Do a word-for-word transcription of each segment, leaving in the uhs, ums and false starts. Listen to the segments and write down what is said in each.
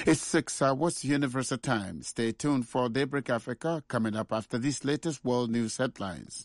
It's six hours, Universal Time. Stay tuned for Daybreak Africa, coming up after these latest world news headlines.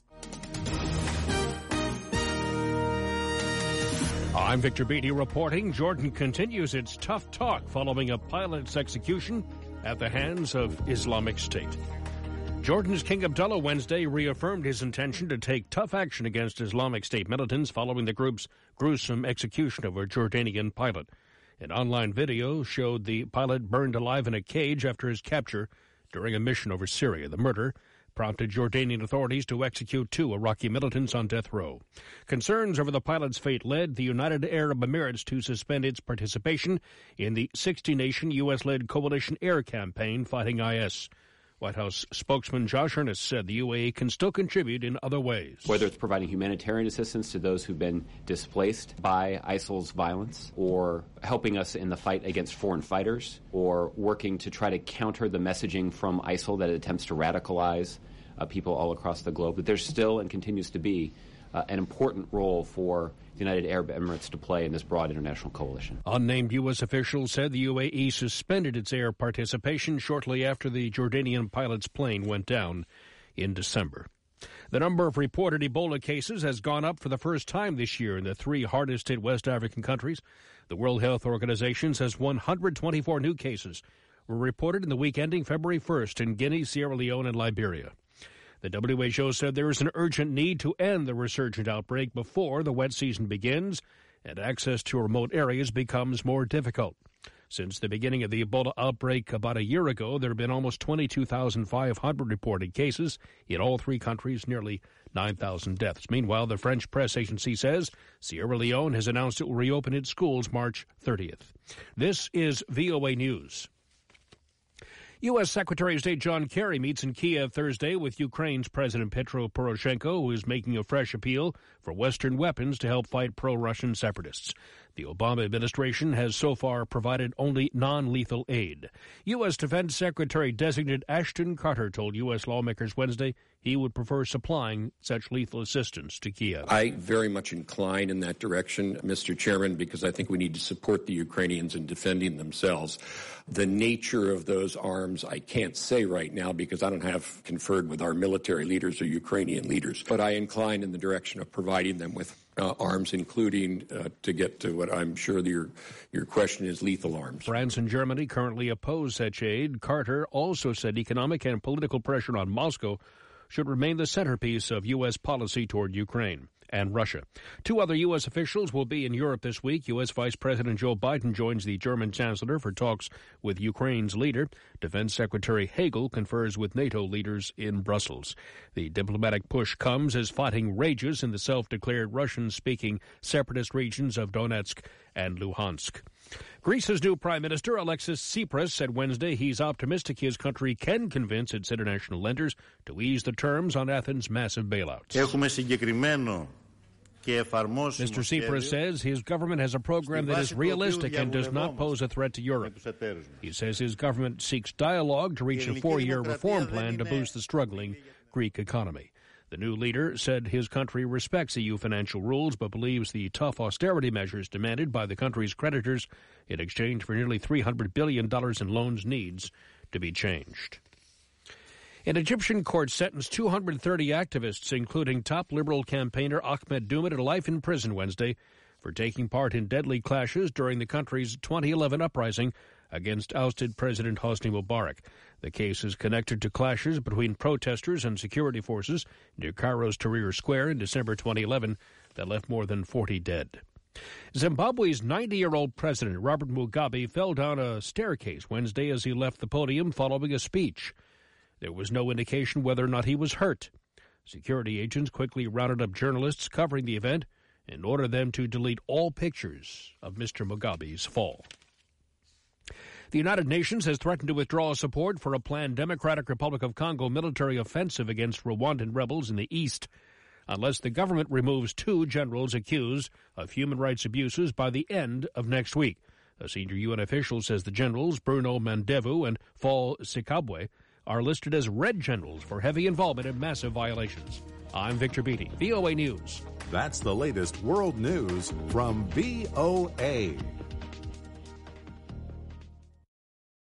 I'm Victor Beatty reporting. Jordan continues its tough talk following a pilot's execution at the hands of Islamic State. Jordan's King Abdullah Wednesday reaffirmed his intention to take tough action against Islamic State militants following the group's gruesome execution of a Jordanian pilot. An online video showed the pilot burned alive in a cage after his capture during a mission over Syria. The murder prompted Jordanian authorities to execute two Iraqi militants on death row. Concerns over the pilot's fate led the United Arab Emirates to suspend its participation in the sixty-nation U S-led coalition air campaign fighting I S. White House spokesman Josh Earnest said the U A E can still contribute in other ways. Whether it's providing humanitarian assistance to those who've been displaced by ISIL's violence, or helping us in the fight against foreign fighters, or working to try to counter the messaging from ISIL that attempts to radicalize uh, people all across the globe, that there's still and continues to be uh, an important role for the United Arab Emirates to play in this broad international coalition. Unnamed U S officials said the U A E suspended its air participation shortly after the Jordanian pilot's plane went down in December. The number of reported Ebola cases has gone up for the first time this year in the three hardest hit West African countries. The World Health Organization says one hundred twenty-four new cases were reported in the week ending February first in Guinea, Sierra Leone, and Liberia. The W H O said there is an urgent need to end the resurgent outbreak before the wet season begins and access to remote areas becomes more difficult. Since the beginning of the Ebola outbreak about a year ago, there have been almost twenty-two thousand five hundred reported cases in all three countries, nearly nine thousand deaths. Meanwhile, the French press agency says Sierra Leone has announced it will reopen its schools March thirtieth. This is V O A News. U S. Secretary of State John Kerry meets in Kiev Thursday with Ukraine's President Petro Poroshenko, who is making a fresh appeal for Western weapons to help fight pro-Russian separatists. The Obama administration has so far provided only non-lethal aid. U S. Defense Secretary-designate Ashton Carter told U S lawmakers Wednesday he would prefer supplying such lethal assistance to Kiev. I very much incline in that direction, Mister Chairman, because I think we need to support the Ukrainians in defending themselves. The nature of those arms I can't say right now because I don't have conferred with our military leaders or Ukrainian leaders, but I incline in the direction of providing them with Uh, arms, including uh, to get to what I'm sure your your question is, lethal arms. France and Germany currently oppose such aid. Carter also said economic and political pressure on Moscow should remain the centerpiece of U S policy toward Ukraine and Russia. Two other U S officials will be in Europe this week. U S. Vice President Joe Biden joins the German chancellor for talks with Ukraine's leader. Defense Secretary Hagel confers with NATO leaders in Brussels. The diplomatic push comes as fighting rages in the self-declared Russian-speaking separatist regions of Donetsk and Luhansk. Greece's new Prime Minister, Alexis Tsipras, said Wednesday he's optimistic his country can convince its international lenders to ease the terms on Athens' massive bailouts. Mister Tsipras says his government has a program that is realistic and does not pose a threat to Europe. He says his government seeks dialogue to reach a four-year reform plan to boost the struggling Greek economy. The new leader said his country respects E U financial rules but believes the tough austerity measures demanded by the country's creditors in exchange for nearly three hundred billion dollars in loans needs to be changed. An Egyptian court sentenced two hundred thirty activists, including top liberal campaigner Ahmed Doumet, to life in prison Wednesday for taking part in deadly clashes during the country's twenty eleven uprising against ousted President Hosni Mubarak. The case is connected to clashes between protesters and security forces near Cairo's Tahrir Square in December twenty eleven that left more than forty dead. Zimbabwe's ninety-year-old president, Robert Mugabe, fell down a staircase Wednesday as he left the podium following a speech. There was no indication whether or not he was hurt. Security agents quickly rounded up journalists covering the event and ordered them to delete all pictures of Mister Mugabe's fall. The United Nations has threatened to withdraw support for a planned Democratic Republic of Congo military offensive against Rwandan rebels in the east unless the government removes two generals accused of human rights abuses by the end of next week. A senior U N official says the generals, Bruno Mandevu and Fall Sikabwe, are listed as red generals for heavy involvement in massive violations. I'm Victor Beatty, V O A News. That's the latest world news from V O A.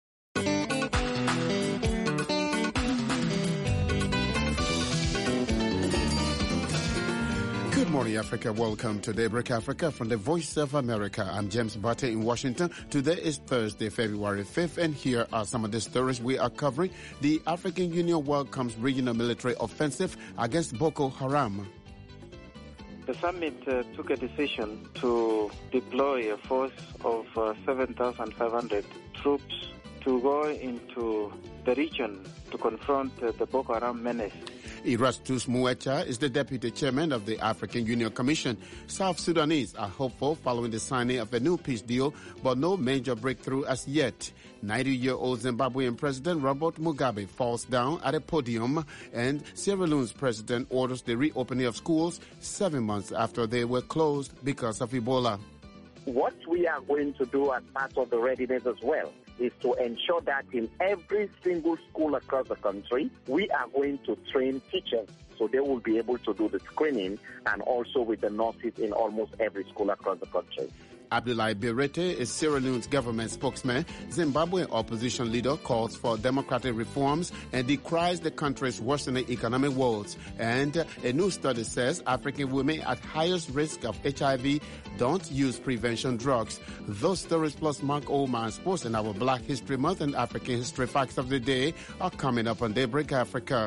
morning, Africa. Welcome to Daybreak Africa from the Voice of America. I'm James Butter in Washington. Today is Thursday, February fifth, and here are some of the stories we are covering. The African Union welcomes regional military offensive against Boko Haram. The summit uh, took a decision to deploy a force of uh, seven thousand five hundred troops to go into the region to confront uh, the Boko Haram menace. Erastus Muecha is the deputy chairman of the African Union Commission. South Sudanese are hopeful following the signing of a new peace deal, but no major breakthrough as yet. ninety-year-old Zimbabwean President Robert Mugabe falls down at a podium, and Sierra Leone's president orders the reopening of schools seven months after they were closed because of Ebola. What we are going to do as part of the readiness as well is to ensure that in every single school across the country, we are going to train teachers so they will be able to do the screening, and also with the nurses in almost every school across the country. Abdoulaye Birete is Sierra Leone's government spokesman. Zimbabwean opposition leader calls for democratic reforms and decries the country's worsening economic woes. And a new study says African women at highest risk of H I V don't use prevention drugs. Those stories plus Mark Oman Sports and our Black History Month and African History Facts of the Day are coming up on Daybreak Africa.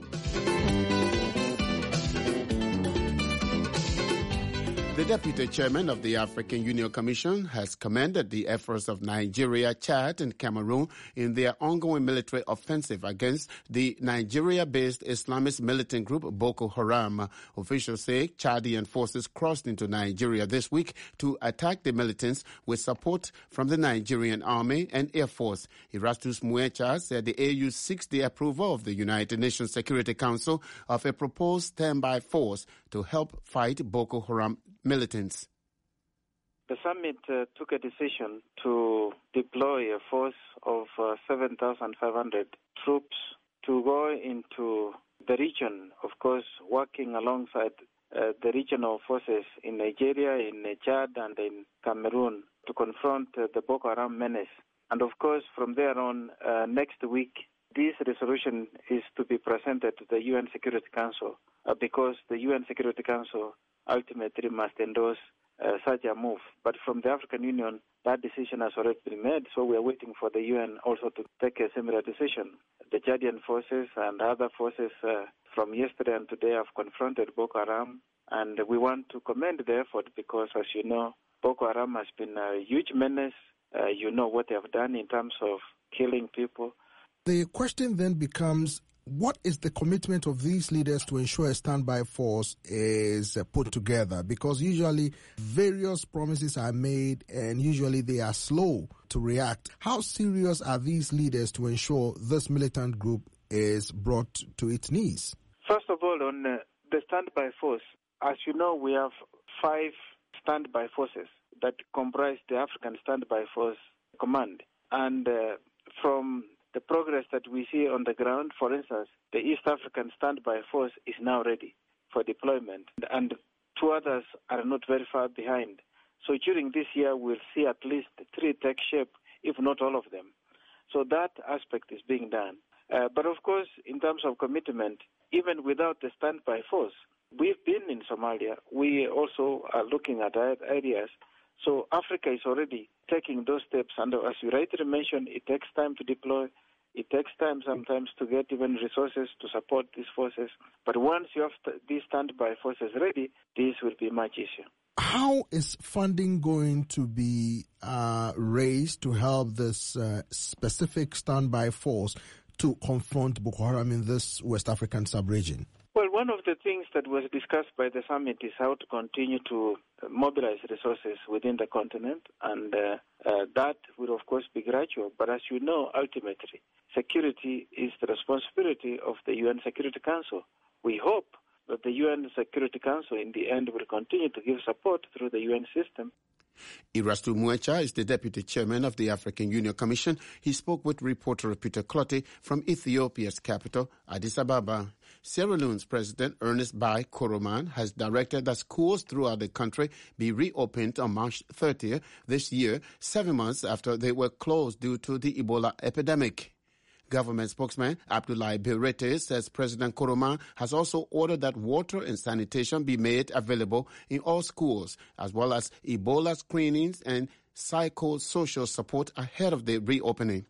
The deputy chairman of the African Union Commission has commended the efforts of Nigeria, Chad, and Cameroon in their ongoing military offensive against the Nigeria-based Islamist militant group Boko Haram. Officials say Chadian forces crossed into Nigeria this week to attack the militants with support from the Nigerian Army and Air Force. Erastus Muecha said the A U seeks the approval of the United Nations Security Council of a proposed standby force to help fight Boko Haram militants. The summit uh, took a decision to deploy a force of uh, seven thousand five hundred troops to go into the region, of course, working alongside uh, the regional forces in Nigeria, in Chad, and in Cameroon to confront uh, the Boko Haram menace. And of course, from there on, uh, next week, this resolution is to be presented to the U N Security Council uh, because the U N Security Council ultimately must endorse uh, such a move. But from the African Union, that decision has already been made, so we are waiting for the U N also to take a similar decision. The Chadian forces and other forces uh, from yesterday and today have confronted Boko Haram, and we want to commend the effort because, as you know, Boko Haram has been a huge menace. Uh, you know what they have done in terms of killing people. The question then becomes, what is the commitment of these leaders to ensure a standby force is put together? Because usually various promises are made and usually they are slow to react. How serious are these leaders to ensure this militant group is brought to its knees? First of all, on uh, the standby force, as you know, we have five standby forces that comprise the African Standby Force Command. And uh, from the progress that we see on the ground, for instance, the East African Standby Force is now ready for deployment, and two others are not very far behind. So during this year, we'll see at least three take shape, if not all of them. So that aspect is being done. Uh, but of course, in terms of commitment, even without the standby force, we've been in Somalia. We also are looking at areas. So Africa is already taking those steps, and as you rightly mentioned, it takes time to deploy. It takes time sometimes to get even resources to support these forces. But once you have st- these standby forces ready, this will be much easier. How is funding going to be uh, raised to help this uh, specific standby force to confront Boko Haram in this West African sub-region? Well, one of the things that was discussed by the summit is how to continue to mobilize resources within the continent, and uh, uh, that will, of course, be gradual. But as you know, ultimately, security is the responsibility of the U N Security Council. We hope that the U N Security Council, in the end, will continue to give support through the U N system. Erastus Muecha is the deputy chairman of the African Union Commission. He spoke with reporter Peter Clottey from Ethiopia's capital, Addis Ababa. Sierra Leone's President Ernest Bai Koroma has directed that schools throughout the country be reopened on March thirtieth this year, seven months after they were closed due to the Ebola epidemic. Government spokesman Abdoulaye Berete says President Koroma has also ordered that water and sanitation be made available in all schools, as well as Ebola screenings and psychosocial support ahead of the reopening.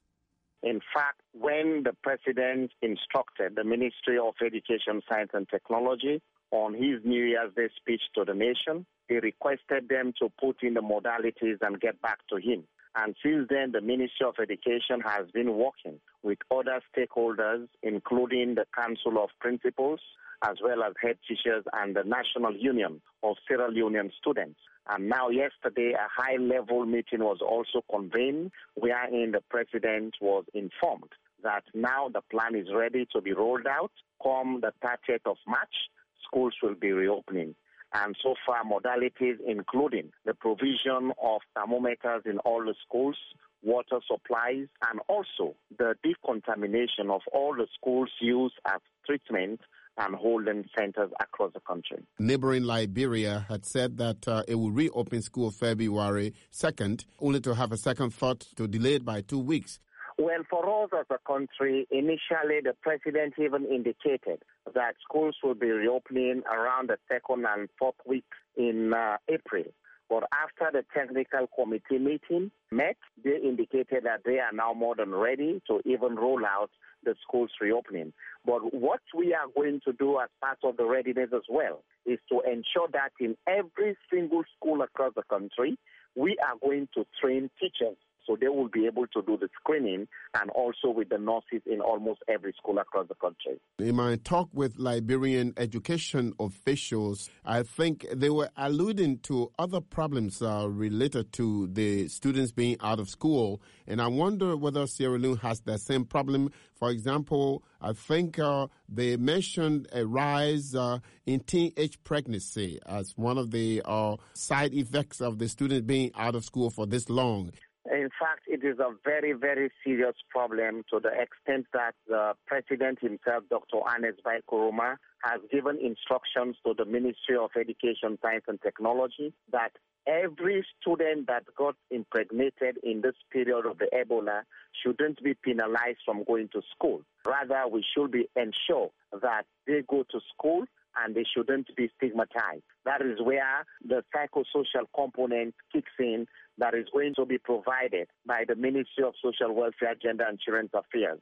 In fact, when the president instructed the Ministry of Education, Science and Technology on his New Year's Day speech to the nation, he requested them to put in the modalities and get back to him. And since then, the Ministry of Education has been working with other stakeholders, including the Council of Principals, as well as head teachers and the National Union of Sierra Leonean Students. And now yesterday, a high-level meeting was also convened, wherein the president was informed that now the plan is ready to be rolled out. Come the thirtieth of March, schools will be reopening. And so far, modalities including the provision of thermometers in all the schools, water supplies, and also the decontamination of all the schools used as treatment and holding centers across the country. Neighboring Liberia had said that uh, it will reopen school February second, only to have a second thought to delay it by two weeks. Well, for us as a country, initially the president even indicated that schools will be reopening around the second and fourth week in uh, April. But after the technical committee meeting met, they indicated that they are now more than ready to even roll out the schools reopening. But what we are going to do as part of the readiness as well is to ensure that in every single school across the country, we are going to train teachers. So they will be able to do the screening and also with the nurses in almost every school across the country. In my talk with Liberian education officials, I think they were alluding to other problems uh, related to the students being out of school. And I wonder whether Sierra Leone has the same problem. For example, I think uh, they mentioned a rise uh, in teenage pregnancy as one of the uh, side effects of the students being out of school for this long. In fact, it is a very, very serious problem to the extent that the president himself, Doctor Ernest Bai Koroma, has given instructions to the Ministry of Education, Science and Technology that every student that got impregnated in this period of the Ebola shouldn't be penalized from going to school. Rather, we should be ensure that they go to school and they shouldn't be stigmatized. That is where the psychosocial component kicks in that is going to be provided by the Ministry of Social Welfare, Gender and Children's Affairs.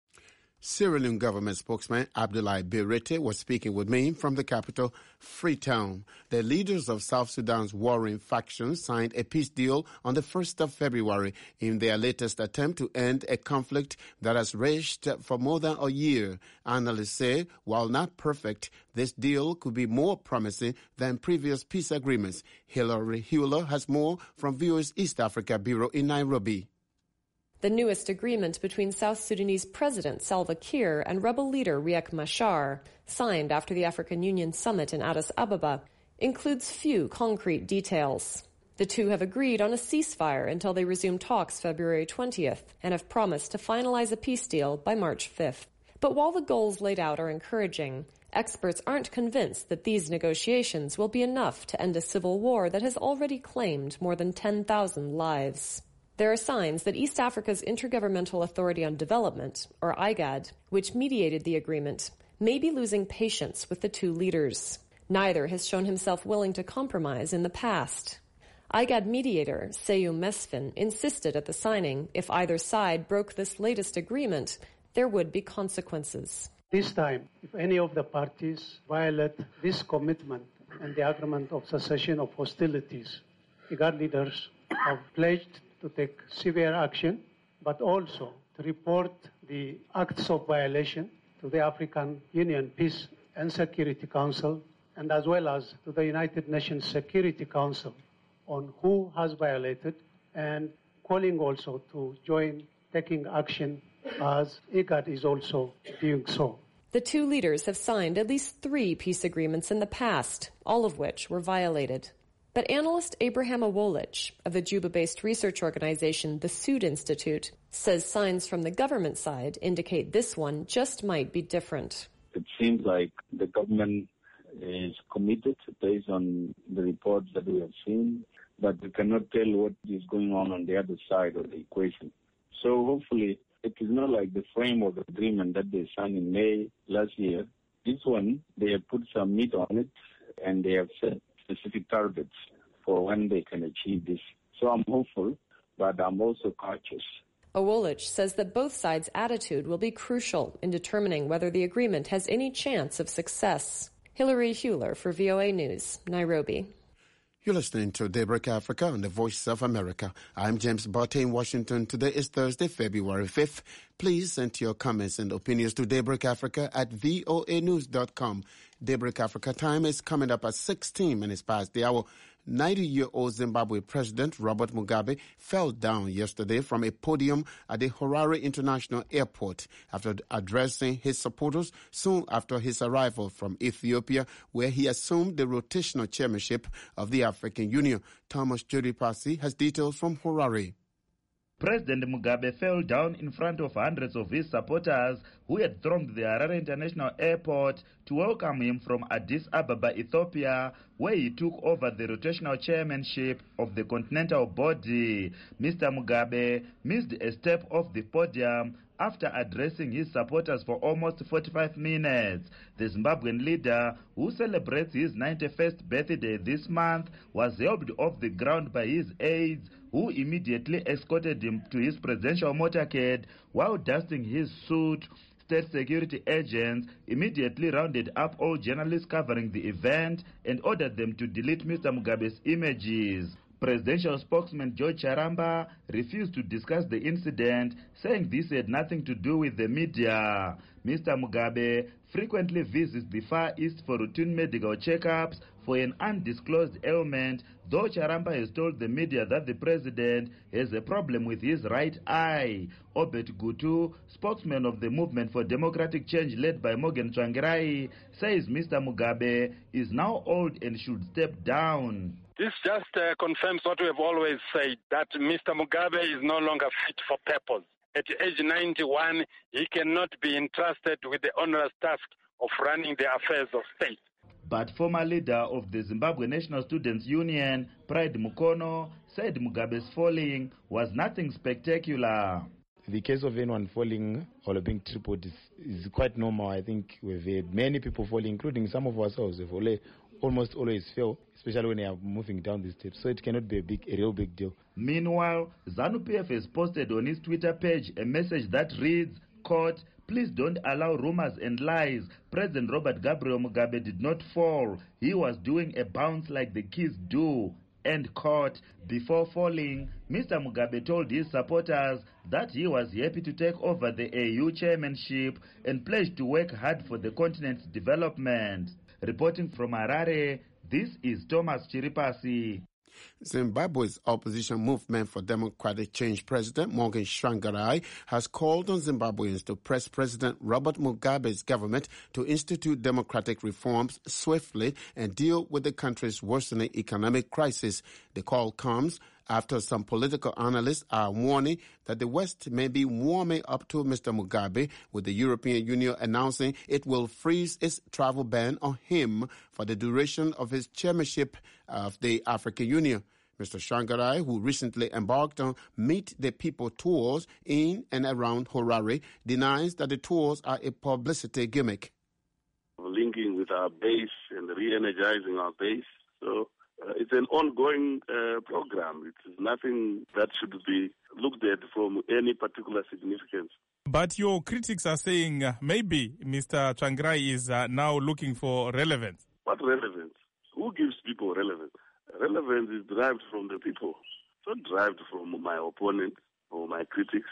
Sierra Leone government spokesman Abdoulaye Berete was speaking with me from the capital, Freetown. The leaders of South Sudan's warring factions signed a peace deal on the first of February in their latest attempt to end a conflict that has raged for more than a year. Analysts say, while not perfect, this deal could be more promising than previous peace agreements. Hilary Hewler has more from V O A's East Africa Bureau in Nairobi. The newest agreement between South Sudanese President Salva Kiir and rebel leader Riek Machar, signed after the African Union summit in Addis Ababa, includes few concrete details. The two have agreed on a ceasefire until they resume talks February twentieth and have promised to finalize a peace deal by March fifth. But while the goals laid out are encouraging, experts aren't convinced that these negotiations will be enough to end a civil war that has already claimed more than ten thousand lives. There are signs that East Africa's Intergovernmental Authority on Development, or IGAD, which mediated the agreement, may be losing patience with the two leaders. Neither has shown himself willing to compromise in the past. IGAD mediator Seyu Mesfin insisted at the signing if either side broke this latest agreement, there would be consequences. This time, if any of the parties violate this commitment and the agreement of cessation of hostilities, IGAD leaders have pledged to take severe action, but also to report the acts of violation to the African Union Peace and Security Council, and as well as to the United Nations Security Council on who has violated, and calling also to join taking action as IGAD is also doing so. The two leaders have signed at least three peace agreements in the past, all of which were violated. But analyst Abraham Awolich of the Juba-based research organization The Sud Institute says signs from the government side indicate this one just might be different. It seems like the government is committed based on the reports that we have seen, but we cannot tell what is going on on the other side of the equation. So hopefully It is not like the frame of the agreement that they signed in May last year. This one, they have put some meat on it, and they have set specific targets for when they can achieve this. So I'm hopeful, but I'm also cautious. Owolich says that both sides' attitude will be crucial in determining whether the agreement has any chance of success. Hilary Hewler for V O A News, Nairobi. You're listening to Daybreak Africa on the Voice of America. I'm James Barty in Washington. Today is Thursday, February fifth. Please send your comments and opinions to Daybreak Africa at voa news dot com. Daybreak Africa time is coming up at sixteen minutes past the hour. ninety-year-old Zimbabwe President Robert Mugabe fell down yesterday from a podium at the Harare International Airport after addressing his supporters soon after his arrival from Ethiopia, where he assumed the rotational chairmanship of the African Union. Thomas Jodipasi has details from Harare. President Mugabe fell down in front of hundreds of his supporters who had thronged the Harare International Airport to welcome him from Addis Ababa, Ethiopia, where he took over the rotational chairmanship of the continental body. Mister Mugabe missed a step off the podium after addressing his supporters for almost forty-five minutes. The Zimbabwean leader, who celebrates his ninety-first birthday this month, was helped off the ground by his aides, who immediately escorted him to his presidential motorcade while dusting his suit. State security agents immediately rounded up all journalists covering the event and ordered them to delete Mister Mugabe's images. Presidential spokesman George Charamba refused to discuss the incident, saying this had nothing to do with the media. Mister Mugabe frequently visits the Far East for routine medical checkups for an undisclosed ailment, though Charamba has told the media that the president has a problem with his right eye. Obet Gutu, spokesman of the Movement for Democratic Change led by Morgan Tsvangirai, says Mister Mugabe is now old and should step down. This just uh, confirms what we have always said, that Mister Mugabe is no longer fit for purpose. At age ninety-one, he cannot be entrusted with the onerous task of running the affairs of state. But former leader of the Zimbabwe National Students Union, Pride Mukono, said Mugabe's falling was nothing spectacular. The case of anyone falling or being tripled is, is quite normal. I think we've had many people falling, including some of ourselves. We've always, almost always fail, especially when they are moving down the steps. So it cannot be a big, a real big deal. Meanwhile, ZANU-P F has posted on his Twitter page a message that reads, quote, "Please don't allow rumors and lies. President Robert Gabriel Mugabe did not fall. He was doing a bounce like the kids do." End quote. Before falling, Mister Mugabe told his supporters that he was happy to take over the A U chairmanship and pledged to work hard for the continent's development. Reporting from Harare, this is Thomas Chiripasi. Zimbabwe's opposition movement for democratic change president Morgan Tsvangirai has called on Zimbabweans to press President Robert Mugabe's government to institute democratic reforms swiftly and deal with the country's worsening economic crisis. The call comes after some political analysts are warning that the West may be warming up to Mister Mugabe, with the European Union announcing it will freeze its travel ban on him for the duration of his chairmanship of the African Union. Mister Tsvangirai, who recently embarked on Meet the People tours in and around Harare, denies that the tours are a publicity gimmick. Linking with our base and re-energizing our base. So uh, it's an ongoing uh, program. It's nothing that should be looked at from any particular significance. But your critics are saying uh, maybe Mister Tsvangirai is uh, now looking for relevance. What relevance? Who gives people relevance? Relevance is derived from the people. It's not derived from my opponents or my critics.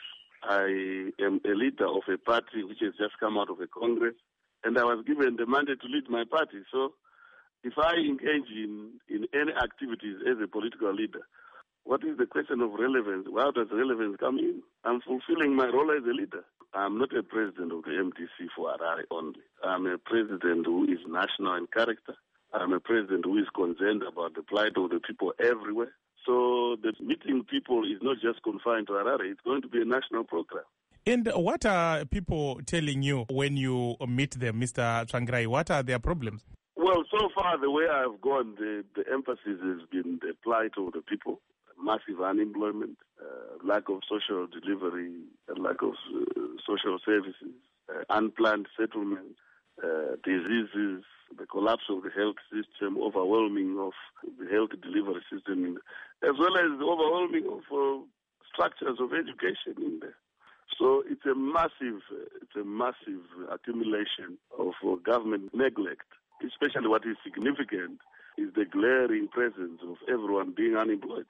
I am a leader of a party which has just come out of a congress, and I was given the mandate to lead my party. So if I engage in, in any activities as a political leader, what is the question of relevance? How does relevance come in? I'm fulfilling my role as a leader. I'm not a president of the M D C for Harare only. I'm a president who is national in character. I'm a president who is concerned about the plight of the people everywhere. So the meeting people is not just confined to Harare. It's going to be a national program. And what are people telling you when you meet them, Mister Tsvangirai? What are their problems? Well, so far, the way I've gone, the, the emphasis has been the plight of the people, massive unemployment, uh, lack of social delivery, lack of uh, social services, uh, unplanned settlements, uh, diseases, the collapse of the health system, overwhelming of the health delivery system, as well as the overwhelming of uh, structures of education in there. So it's a massive, it's a massive accumulation of uh, government neglect. Especially what is significant is the glaring presence of everyone being unemployed.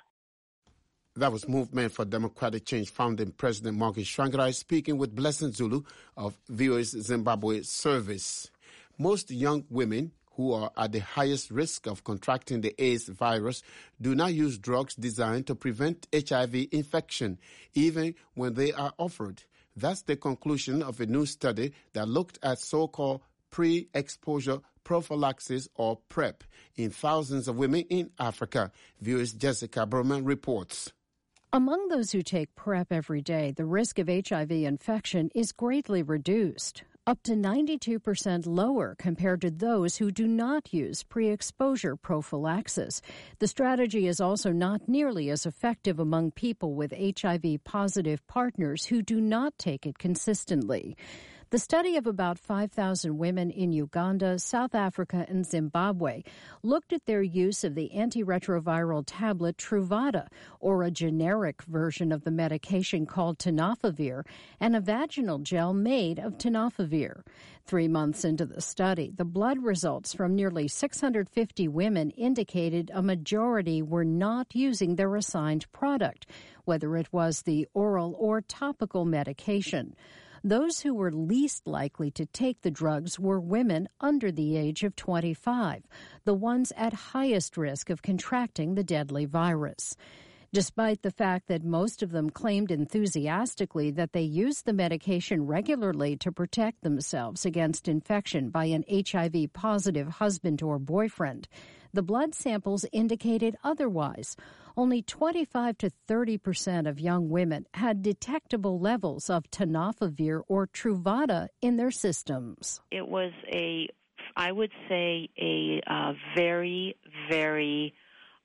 That was Movement for Democratic Change founding President Marcus Tsvangirai speaking with Blessing Zulu of V O A's Zimbabwe service. Most young women who are at the highest risk of contracting the AIDS virus do not use drugs designed to prevent H I V infection, even when they are offered. That's the conclusion of a new study that looked at so-called pre-exposure prophylaxis, or PrEP, in thousands of women in Africa. V O A's Jessica Berman reports. Among those who take PrEP every day, the risk of H I V infection is greatly reduced, up to ninety-two percent lower compared to those who do not use pre-exposure prophylaxis. The strategy is also not nearly as effective among people with H I V-positive partners who do not take it consistently. The study of about five thousand women in Uganda, South Africa, and Zimbabwe looked at their use of the antiretroviral tablet Truvada, or a generic version of the medication called tenofovir, and a vaginal gel made of tenofovir. Three months into the study, the blood results from nearly six hundred fifty women indicated a majority were not using their assigned product, whether it was the oral or topical medication. Those who were least likely to take the drugs were women under the age of twenty-five, the ones at highest risk of contracting the deadly virus. Despite the fact that most of them claimed enthusiastically that they used the medication regularly to protect themselves against infection by an H I V-positive husband or boyfriend, the blood samples indicated otherwise. Only twenty-five to thirty percent of young women had detectable levels of tenofovir or Truvada in their systems. It was a, I would say, a uh, very, very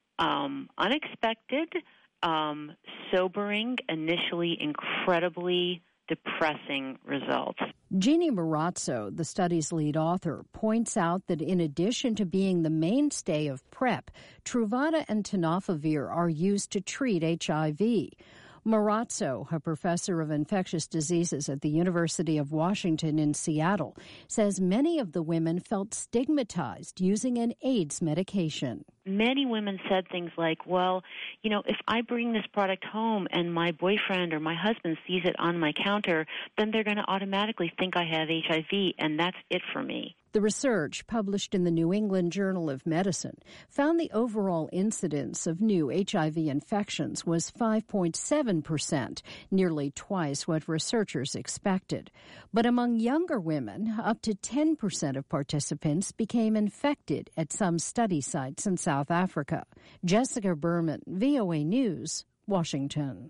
um, unexpected, um, sobering, initially incredibly depressing results. Jeannie Marazzo, the study's lead author, points out that in addition to being the mainstay of PrEP, Truvada and tenofovir are used to treat H I V. Marazzo, a professor of infectious diseases at the University of Washington in Seattle, says many of the women felt stigmatized using an AIDS medication. Many women said things like, well, you know, if I bring this product home and my boyfriend or my husband sees it on my counter, then they're going to automatically think I have H I V, and that's it for me. The research, published in the New England Journal of Medicine, found the overall incidence of new H I V infections was five point seven percent, nearly twice what researchers expected. But among younger women, up to ten percent of participants became infected at some study sites in South Africa. Jessica Berman, V O A News, Washington.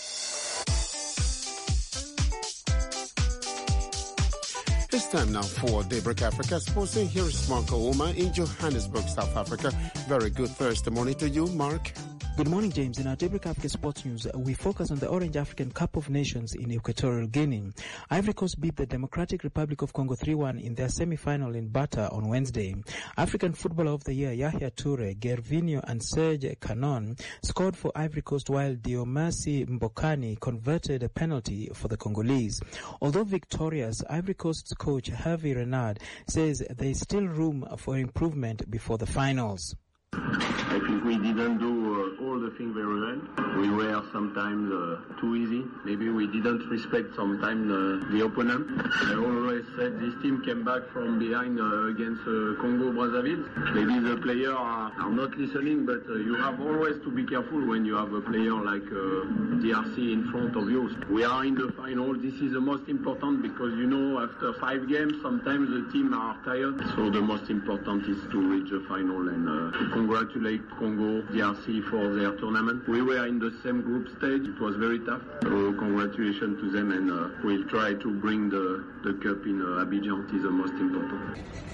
It's time now for Daybreak Africa Sports. Here is Mark Ouma in Johannesburg, South Africa. Very good Thursday morning to you, Mark. Good morning, James. In our Daybreak Africa Sports News, we focus on the Orange African Cup of Nations in Equatorial Guinea. Ivory Coast beat the Democratic Republic of Congo three one in their semi-final in Bata on Wednesday. African Footballer of the Year Yahya Toure, Gervinho and Serge Canon scored for Ivory Coast, while Diomersi Mbokani converted a penalty for the Congolese. Although victorious, Ivory Coast's coach Hervé Renard says there is still room for improvement before the finals. I think we didn't do uh, all the things very well. We were sometimes uh, too easy. Maybe we didn't respect sometimes uh, the opponent. I always said this team came back from behind uh, against uh, Congo Brazzaville. Maybe the players are, are not listening, but uh, you have always to be careful when you have a player like uh, D R C in front of you. We are in the final. This is the most important because, you know, after five games, sometimes the team are tired. So the most important is to reach the final and uh, to congratulate Congo, D R C for their tournament. We were in the same group stage. It was very tough. So congratulations to them, and uh, we'll try to bring the, the cup in uh, Abidjan. It is the most important.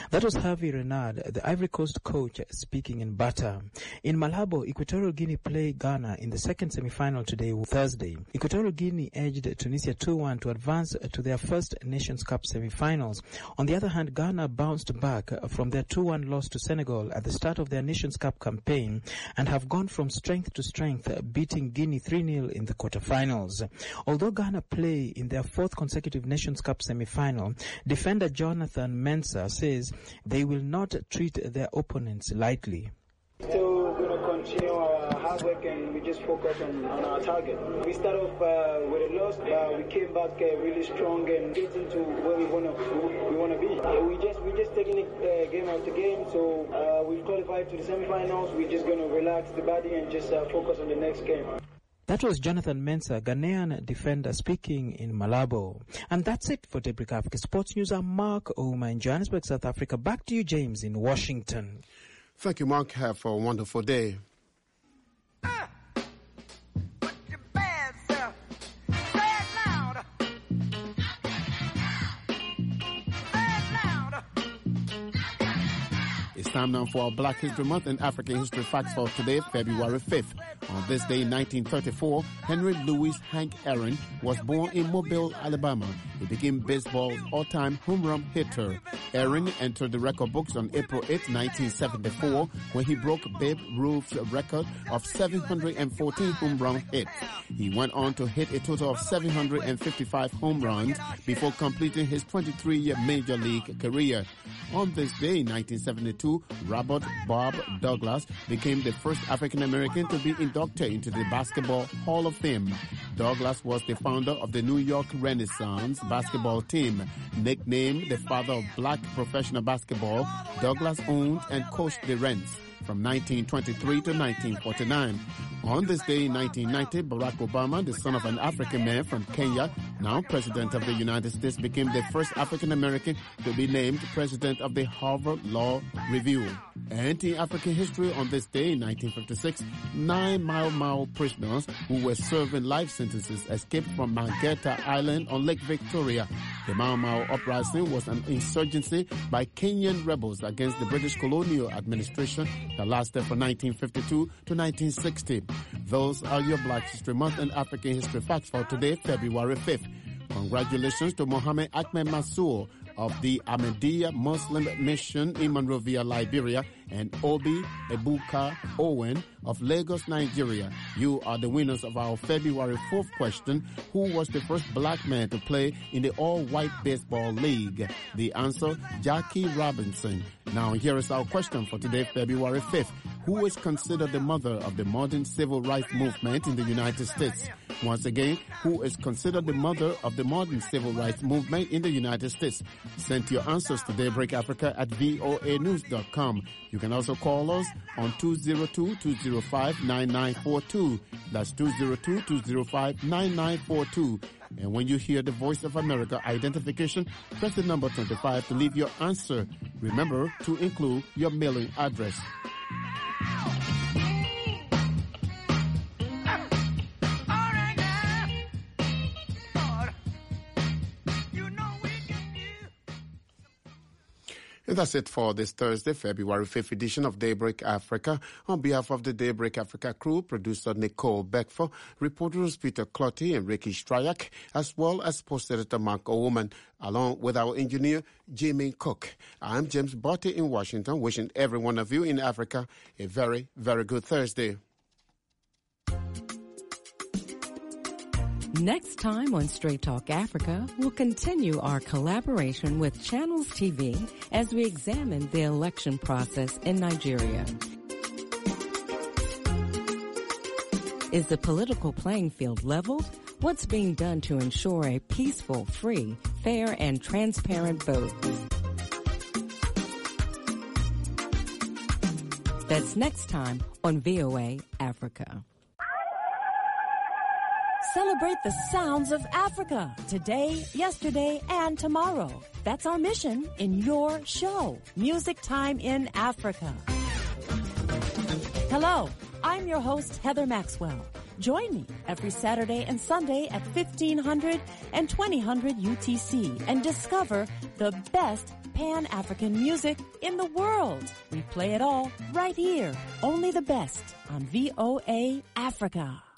That was Hervé Renard, the Ivory Coast coach, speaking in Bata. In Malabo, Equatorial Guinea play Ghana in the second semi-final today, Thursday. Equatorial Guinea edged Tunisia two one to advance to their first Nations Cup semi-finals. On the other hand, Ghana bounced back from their two one loss to Senegal at the start of their Nations Cup campaign and have gone from strength to strength, beating Guinea three nil in the quarterfinals. Although Ghana play in their fourth consecutive Nations Cup semi-final, defender Jonathan Mensah says they will not treat their opponents lightly. Still going to continue our hard work and we just focus on, on our target. We start off uh, with a loss, uh, we came back uh, really strong and get into where we want to we want to be. Uh, we just we just taking it uh, game after game, so uh, we've qualified to the semifinals. We're just going to relax the body and just uh, focus on the next game. That was Jonathan Mensah, Ghanaian defender, speaking in Malabo. And that's it for Daybreak Africa Sports News. I'm Mark Ouma in Johannesburg, South Africa. Back to you, James, in Washington. Thank you, Mark. Have a wonderful day. It's time now for our Black History Month and African History Facts for today, February fifth. On this day in nineteen thirty-four, Henry Louis Hank Aaron was born in Mobile, Alabama. He became baseball's all-time home run hitter. Aaron entered the record books on April eighth, nineteen seventy-four, when he broke Babe Ruth's record of seven hundred fourteen home run hits. He went on to hit a total of seven hundred fifty-five home runs before completing his twenty-three-year Major League career. On this day in nineteen seventy-two, Robert Bob Douglas became the first African-American to be inducted into the Basketball Hall of Fame. Douglas was the founder of the New York Renaissance basketball team. Nicknamed the father of black professional basketball, Douglas owned and coached the Rents from nineteen twenty-three to nineteen forty-nine. On this day in nineteen ninety, Barack Obama, the son of an African man from Kenya, now President of the United States, became the first African-American to be named President of the Harvard Law Review. And in African history, on this day in nineteen fifty-six, nine Mau Mau prisoners who were serving life sentences escaped from Mangeta Island on Lake Victoria. The Mau Mau uprising was an insurgency by Kenyan rebels against the British colonial administration that lasted from nineteen fifty-two to nineteen sixty. Those are your Black History Month and African History Facts for today, February fifth. Congratulations to Mohammed Ahmed Mansour of the Ahmadiyya Muslim Mission in Monrovia, Liberia, and Obi Ebuka Owen of Lagos, Nigeria. You are the winners of our February fourth question. Who was the first black man to play in the all-white baseball league? The answer, Jackie Robinson. Now here is our question for today, February fifth. Who is considered the mother of the modern civil rights movement in the United States? Once again, who is considered the mother of the modern civil rights movement in the United States? Send your answers to Daybreak Africa at V O A news dot com. You can also call us on two zero two, two zero five, nine nine four two. That's two zero two, two zero five, nine nine four two. And when you hear the Voice of America identification, press the number twenty-five to leave your answer. Remember to include your mailing address. And that's it for this Thursday, February fifth edition of Daybreak Africa. On behalf of the Daybreak Africa crew, producer Nicole Beckford, reporters Peter Clotty and Ricky Stryak, as well as post editor Mark Owoman, along with our engineer Jamie Cook. I'm James Botti in Washington, wishing every one of you in Africa a very, very good Thursday. Next time on Straight Talk Africa, we'll continue our collaboration with Channels T V as we examine the election process in Nigeria. Is the political playing field leveled? What's being done to ensure a peaceful, free, fair, and transparent vote? That's next time on V O A Africa. Celebrate the sounds of Africa today, yesterday, and tomorrow. That's our mission in your show, Music Time in Africa. Hello, I'm your host, Heather Maxwell. Join me every Saturday and Sunday at fifteen hundred and twenty hundred U T C and discover the best Pan-African music in the world. We play it all right here. Only the best on V O A Africa.